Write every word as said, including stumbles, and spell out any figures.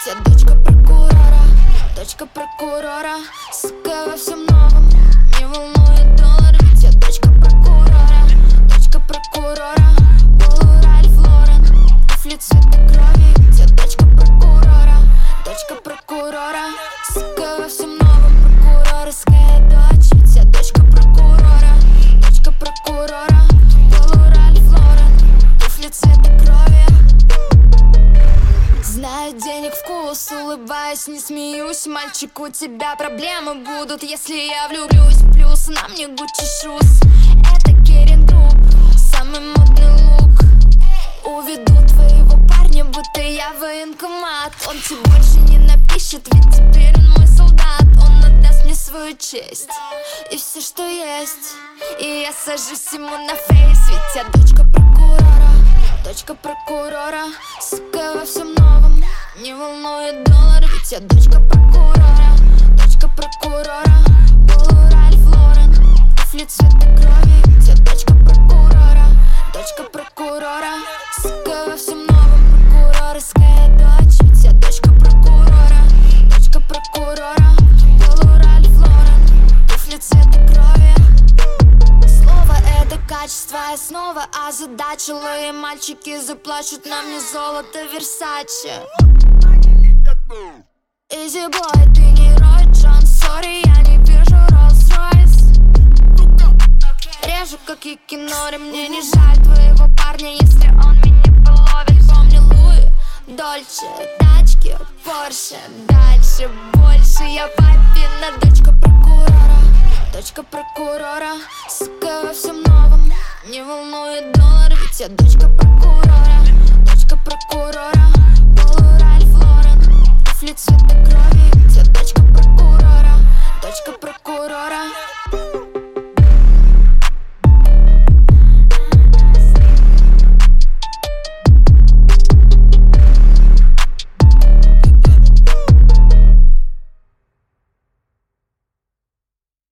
я дочка прокурора, дочка прокурора. Сука во всем новом, не волнует доллар, ведь я дочка прокурора, дочка прокурора. Полу Ральф Лорен, туфли цвета крови, ведь я дочка прокурора, дочка прокурора. Сука во всем новом, прокурорская дочь, ведь я дочка прокурора, дочка прокурора. Полу Ральф Лорен, туфли цвета крови. Знаю, денег вкус, улыбаюсь, не смеюсь. Мальчик, у тебя проблемы будут, если я влюблюсь. Плюс на мне Гуччи шуз, это Керин Групп, самый модный лук. Уведу твоего парня, будто я военкомат. Он тебе больше не напишет, ведь теперь он мой солдат. Он отдаст мне свою честь и все, что есть, и я сажусь ему на фейс, ведь я дочка прокурора, дочка прокурора. Сука во всем новом, не волнует доллар, ведь я дочка прокурора, дочка прокурора. Полу Ральф Лорен, туфли цвета крови, ведь я дочка прокурора, дочка прокурора. Сука во всем новом, прокурорская дочь, ведь я дочка прокурора, дочка прокурора. Полу Ральф Лорен, туфли цвета крови. Слово — это качество, основа озадачила, и мальчики заплачут на мне золото Версаче. Изи бой, ты не Рой Джон, сори, я не вижу Роллс-Ройс. Режу как и кинори, мне не жаль твоего парня, если он меня половит. Помню Луи, Дольче, тачки, Порше, дальше, больше. Я папина дочка прокурора, дочка прокурора. Сука во всем новом, не волнует доллар, ведь я дочка прокурора, дочка прокурора.